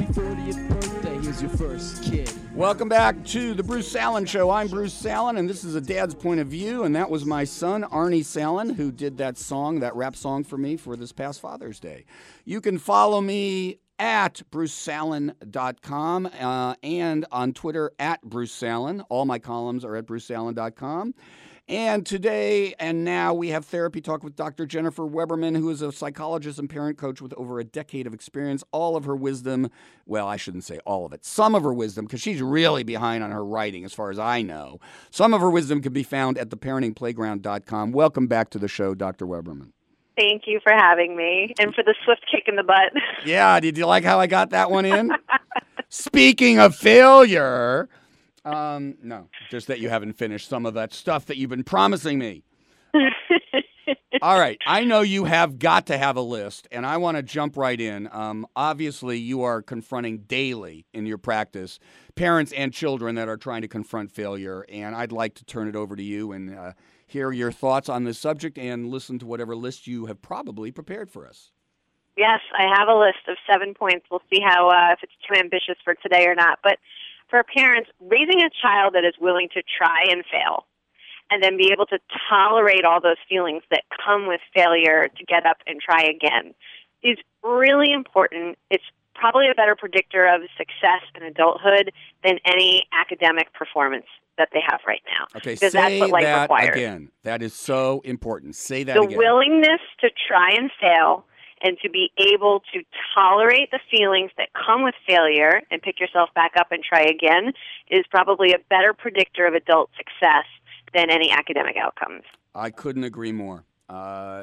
40th birthday, here's your first kid. Welcome back to the Bruce Salen Show. I'm Bruce Salen, and this is a dad's point of view, and that was my son, Arnie Salen, who did that song, that rap song for me for this past Father's Day. You can follow me at brucesalen.com and on Twitter at Bruce Salen. All my columns are at brucesalen.com. And today and now we have Therapy Talk with Dr. Jennifer Weberman, who is a psychologist and parent coach with over a decade of experience. All of her wisdom, well, I shouldn't say all of it, some of her wisdom, because she's really behind on her writing as far as I know. Some of her wisdom can be found at theparentingplayground.com. Welcome back to the show, Dr. Weberman. Thank you for having me and for the swift kick in the butt. Yeah, did you like how I got that one in? Speaking of failure... no, just that you haven't finished some of that stuff that you've been promising me. All right. I know you have got to have a list, and I want to jump right in. Obviously, you are confronting daily in your practice parents and children that are trying to confront failure, and I'd like to turn it over to you and hear your thoughts on this subject and listen to whatever list you have probably prepared for us. Yes, I have a list of 7 points. We'll see how if it's too ambitious for today or not. But for parents, raising a child that is willing to try and fail and then be able to tolerate all those feelings that come with failure to get up and try again is really important. It's probably a better predictor of success in adulthood than any academic performance that they have right now. Okay, because say that's what life that requires. Again. That is so important. Say that the again. The willingness to try and fail and to be able to tolerate the feelings that come with failure and pick yourself back up and try again is probably a better predictor of adult success than any academic outcomes. I couldn't agree more. Wow.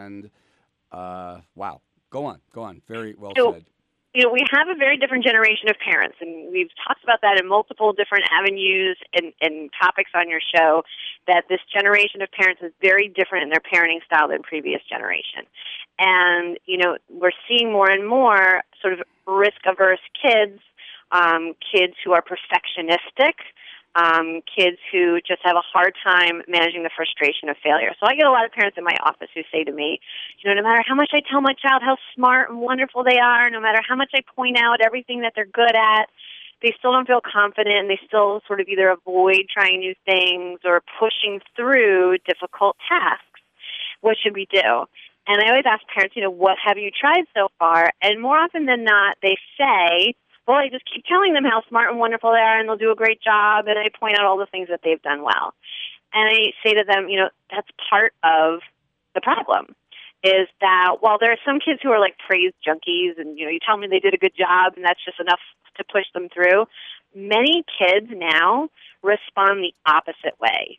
Go on. Very well said. You know, we have a very different generation of parents, and we've talked about that in multiple different avenues and topics on your show, that this generation of parents is very different in their parenting style than previous generation. And, you know, we're seeing more and more sort of risk-averse kids, kids who are perfectionistic, kids who just have a hard time managing the frustration of failure. So I get a lot of parents in my office who say to me, you know, no matter how much I tell my child how smart and wonderful they are, no matter how much I point out everything that they're good at, they still don't feel confident, and they still sort of either avoid trying new things or pushing through difficult tasks. What should we do? And I always ask parents, you know, what have you tried so far? And more often than not, they say, well, I just keep telling them how smart and wonderful they are, and they'll do a great job, and I point out all the things that they've done well. And I say to them, you know, that's part of the problem, is that while there are some kids who are like praise junkies, and, you know, you tell them they did a good job, and that's just enough to push them through, many kids now respond the opposite way.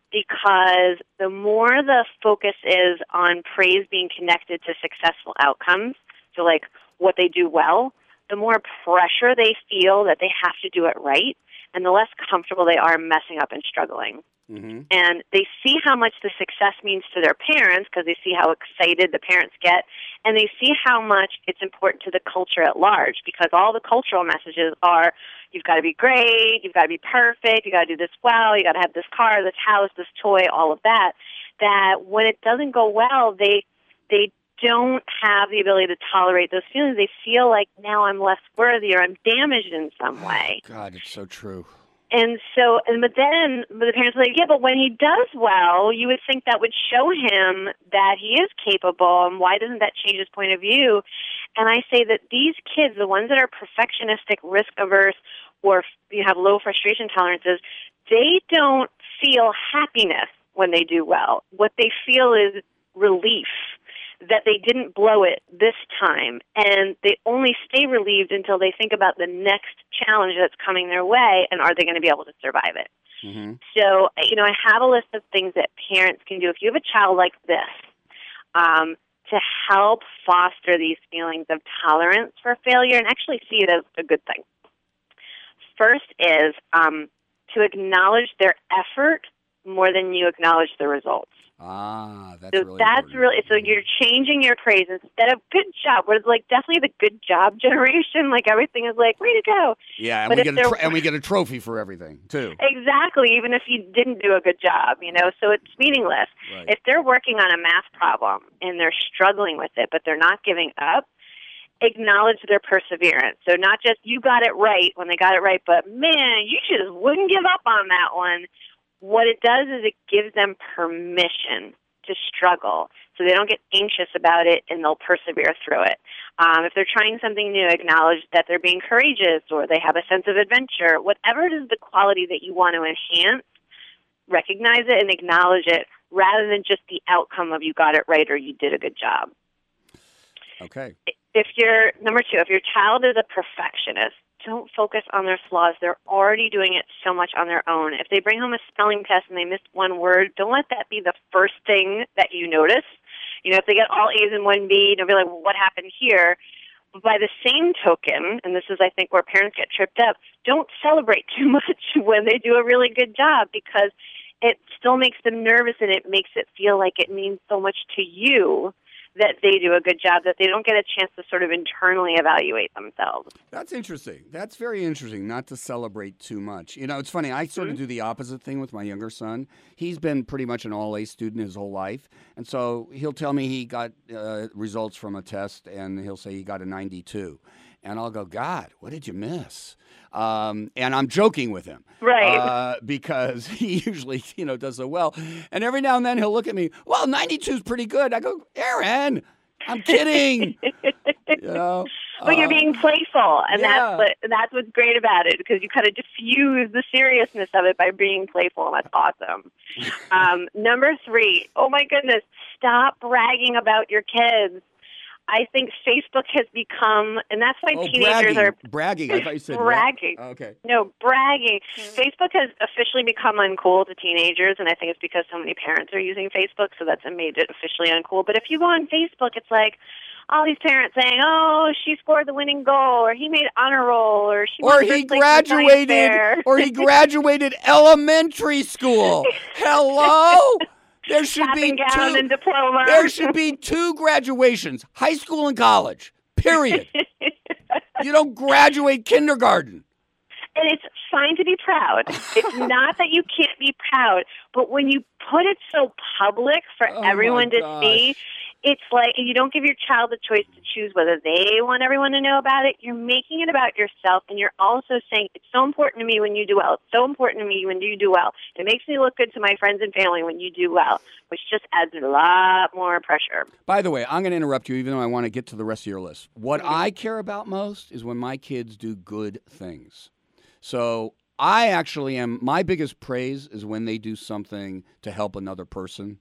Because the more the focus is on praise being connected to successful outcomes, so like what they do well, the more pressure they feel that they have to do it right, and the less comfortable they are messing up and struggling. Mm-hmm. And they see how much the success means to their parents because they see how excited the parents get, and they see how much it's important to the culture at large because all the cultural messages are, you've got to be great, you've got to be perfect, you've got to do this well, you've got to have this car, this house, this toy, all of that, that when it doesn't go well, they don't have the ability to tolerate those feelings. They feel like now I'm less worthy or I'm damaged in some way. God, it's so true. And so, but the parents are like, yeah, but when he does well, you would think that would show him that he is capable, and why doesn't that change his point of view? And I say that these kids, the ones that are perfectionistic, risk-averse, or you have low frustration tolerances, they don't feel happiness when they do well. What they feel is relief that they didn't blow it this time, and they only stay relieved until they think about the next challenge that's coming their way, and are they going to be able to survive it? Mm-hmm. So, you know, I have a list of things that parents can do. If you have a child like this, to help foster these feelings of tolerance for failure and actually see it as a good thing. First is to acknowledge their effort more than you acknowledge the results. That's so really that's important. really so you're changing your praise instead of good job. We're like definitely the good job generation. Like everything is like way to go. Yeah, and but we get a trophy for everything too. Exactly, even if you didn't do a good job, you know. So it's meaningless. Right. If they're working on a math problem and they're struggling with it, but they're not giving up, acknowledge their perseverance. So not just you got it right when they got it right, but man, you just wouldn't give up on that one. What it does is it gives them permission to struggle so they don't get anxious about it and they'll persevere through it. If they're trying something new, acknowledge that they're being courageous or they have a sense of adventure. Whatever it is the quality that you want to enhance, recognize it and acknowledge it rather than just the outcome of you got it right or you did a good job. Okay. Number two, if your child is a perfectionist, don't focus on their flaws. They're already doing it so much on their own. If they bring home a spelling test and they missed one word, don't let that be the first thing that you notice. If they get all A's and one B, don't be like, well, what happened here? But by the same token, and this is, I think, where parents get tripped up, don't celebrate too much when they do a really good job because it still makes them nervous and it makes it feel like it means so much to you that they do a good job, that they don't get a chance to sort of internally evaluate themselves. That's interesting. That's very interesting, not to celebrate too much. It's funny. I sort of do the opposite thing with my younger son. He's been pretty much an all-A student his whole life. And so he'll tell me he got results from a test, and he'll say he got a 92. And I'll go, God, what did you miss? And I'm joking with him. Right. Because he usually, does so well. And every now and then he'll look at me, well, 92 is pretty good. I go, Aaron, I'm kidding. But you're being playful, and that's what's great about it, because you kind of diffuse the seriousness of it by being playful, and that's awesome. Number three, oh my goodness, stop bragging about your kids. I think Facebook has become, and that's why teenagers are bragging. I thought you said bragging. Okay. No, bragging. Facebook has officially become uncool to teenagers, and I think it's because so many parents are using Facebook, so that's made it officially uncool. But if you go on Facebook, it's like all these parents saying, "Oh, she scored the winning goal," or "He made honor roll," or he graduated elementary school. Hello. There should be two graduations, high school and college, period. You don't graduate kindergarten. And it's fine to be proud. It's not that you can't be proud, but when you put it so public for everyone to see, it's like you don't give your child the choice to choose whether they want everyone to know about it. You're making it about yourself, and you're also saying, it's so important to me when you do well. It's so important to me when you do well. It makes me look good to my friends and family when you do well, which just adds a lot more pressure. By the way, I'm going to interrupt you, even though I want to get to the rest of your list. What I care about most is when my kids do good things. So I actually my biggest praise is when they do something to help another person.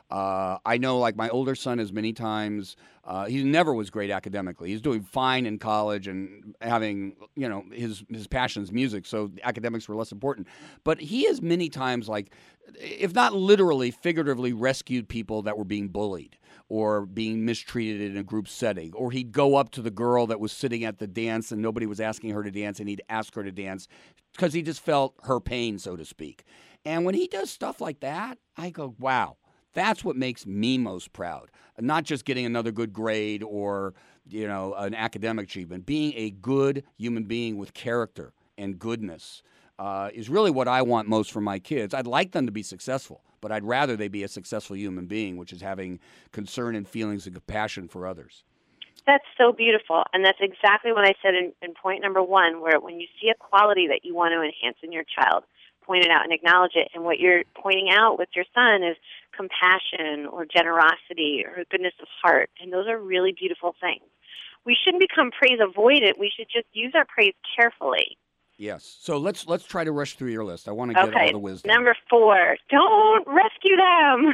I know, like, my older son has many times, he never was great academically. He's doing fine in college and having, his passion is music, so academics were less important. But he has many times, like, if not literally, figuratively rescued people that were being bullied or being mistreated in a group setting. Or he'd go up to the girl that was sitting at the dance and nobody was asking her to dance, and he'd ask her to dance because he just felt her pain, so to speak. And when he does stuff like that, I go, wow. That's what makes me most proud. Not just getting another good grade or, an academic achievement. Being a good human being with character and goodness is really what I want most from my kids. I'd like them to be successful, but I'd rather they be a successful human being, which is having concern and feelings and compassion for others. That's so beautiful, and that's exactly what I said in point number one, where when you see a quality that you want to enhance in your child, point it out and acknowledge it. And what you're pointing out with your son is compassion or generosity or goodness of heart. And those are really beautiful things. We shouldn't become praise avoidant. We should just use our praise carefully. Yes. So let's try to rush through your list. I want to get all the wisdom. Number 4, don't rescue them.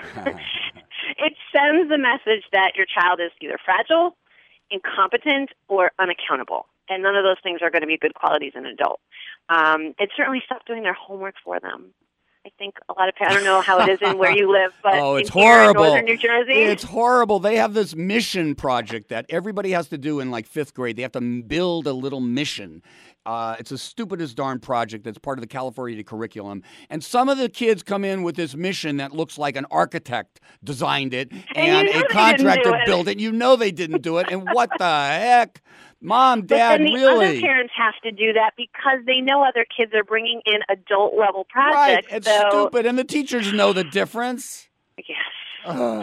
It sends the message that your child is either fragile, incompetent, or unaccountable. And none of those things are going to be good qualities in an adult. And certainly stop doing their homework for them. I think a lot of parents, I don't know how it is in where you live, but it's horrible. In northern New Jersey. It's horrible. They have this mission project that everybody has to do in like 5th grade. They have to build a little mission. It's the stupidest darn project that's part of the California curriculum. And some of the kids come in with this mission that looks like an architect designed it and a contractor built it. You know they didn't do it. And what the heck? Mom, Dad, but then the other parents have to do that because they know other kids are bringing in adult-level projects. Right, it's stupid, and the teachers know the difference. Yes.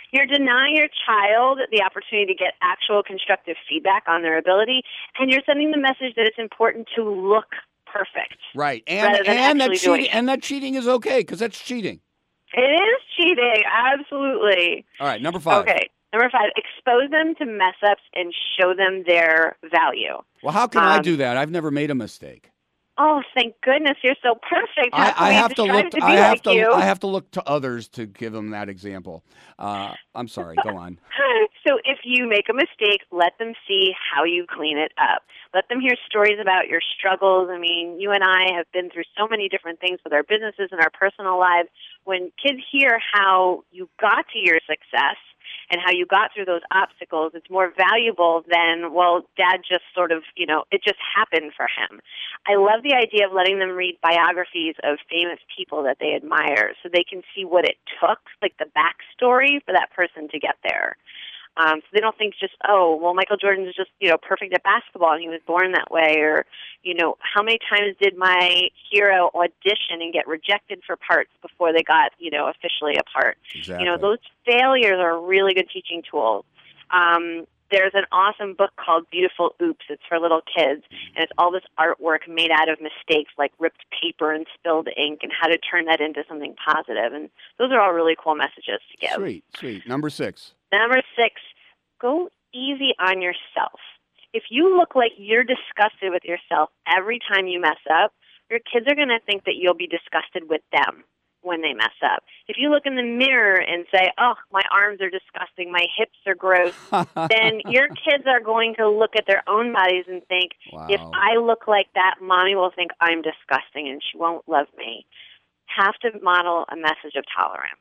You're denying your child the opportunity to get actual constructive feedback on their ability, and you're sending the message that it's important to look perfect. Right. rather than that cheating is okay because that's cheating. It is cheating, absolutely. All right, number 5. Okay, number 5, expose them to mess-ups and show them their value. Well, how can I do that? I've never made a mistake. Oh, thank goodness, you're so perfect. I have to look. I have to look to others to give them that example. I'm sorry. Go on. So if you make a mistake, let them see how you clean it up. Let them hear stories about your struggles. I mean, you and I have been through so many different things with our businesses and our personal lives. When kids hear how you got to your success and how you got through those obstacles, it's more valuable than, well, Dad just sort of, it just happened for him. I love the idea of letting them read biographies of famous people that they admire so they can see what it took, like the backstory for that person to get there. So they don't think just, oh, well, Michael Jordan is just, perfect at basketball and he was born that way. Or, how many times did my hero audition and get rejected for parts before they got, officially a part? Exactly. Those failures are really good teaching tools. There's an awesome book called Beautiful Oops. It's for little kids, and it's all this artwork made out of mistakes like ripped paper and spilled ink and how to turn that into something positive. And those are all really cool messages to give. Sweet. Number 6. Number 6, go easy on yourself. If you look like you're disgusted with yourself every time you mess up, your kids are going to think that you'll be disgusted with them when they mess up. If you look in the mirror and say, oh, my arms are disgusting, my hips are gross, then your kids are going to look at their own bodies and think, wow, if I look like that, Mommy will think I'm disgusting and she won't love me. Have to model a message of tolerance.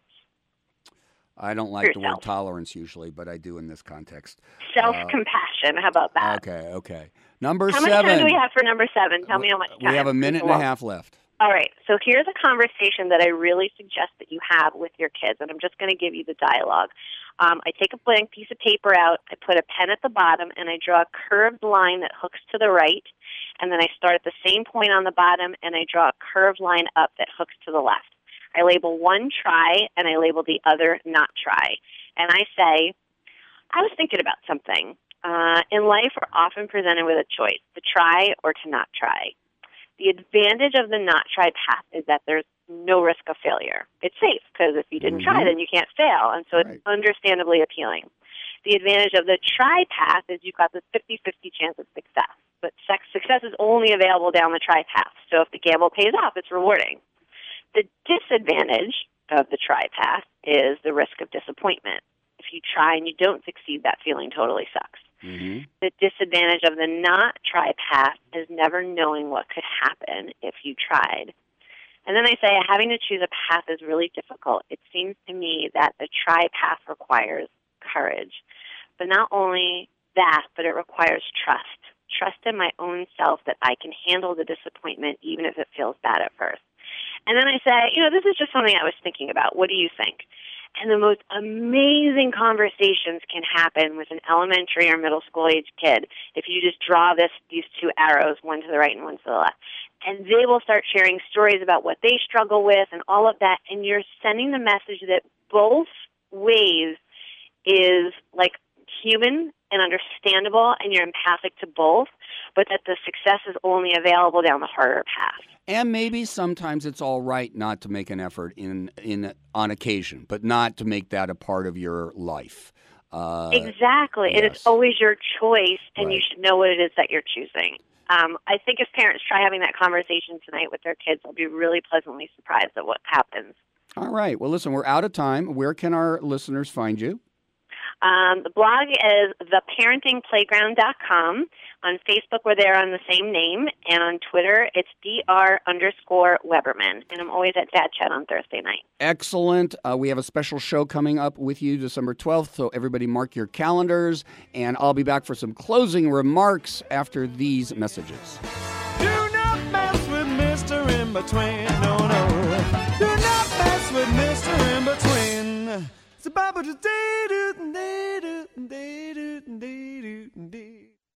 I don't like the word tolerance usually, but I do in this context. Self-compassion. How about that? Okay. Number 7. How much time do we have for number 7? Tell me how much time. We have a minute and a half left. All right. So here's a conversation that I really suggest that you have with your kids, and I'm just going to give you the dialogue. I take a blank piece of paper out, I put a pen at the bottom, and I draw a curved line that hooks to the right, and then I start at the same point on the bottom, and I draw a curved line up that hooks to the left. I label one try, and I label the other not try. And I say, I was thinking about something. In life, we're often presented with a choice, to try or to not try. The advantage of the not try path is that there's no risk of failure. It's safe, because if you didn't try, then you can't fail, and so it's understandably appealing. The advantage of the try path is you've got this 50-50 chance of success, but success is only available down the try path, so if the gamble pays off, it's rewarding. The disadvantage of the try path is the risk of disappointment. If you try and you don't succeed, that feeling totally sucks. Mm-hmm. The disadvantage of the not try path is never knowing what could happen if you tried. And then I say having to choose a path is really difficult. It seems to me that the try path requires courage. But not only that, but it requires trust. Trust in my own self that I can handle the disappointment even if it feels bad at first. And then I say, this is just something I was thinking about. What do you think? And the most amazing conversations can happen with an elementary or middle school age kid if you just draw these two arrows, one to the right and one to the left. And they will start sharing stories about what they struggle with and all of that. And you're sending the message that both ways is like human and understandable, and you're empathic to both, but that the success is only available down the harder path. And maybe sometimes it's all right not to make an effort on occasion, but not to make that a part of your life. Exactly. Yes. And it's always your choice, and you should know what it is that you're choosing. I think if parents try having that conversation tonight with their kids, they'll be really pleasantly surprised at what happens. All right. Well, listen, we're out of time. Where can our listeners find you? The blog is theparentingplayground.com. On Facebook, we're there on the same name. And on Twitter, it's Dr_Weberman. And I'm always at Dad Chat on Thursday night. Excellent. We have a special show coming up with you December 12th, so everybody mark your calendars. And I'll be back for some closing remarks after these messages. Do not mess with Mr. In-Between. No, no. Do not mess with Mr. In-Between. It's about to day do day do day do day.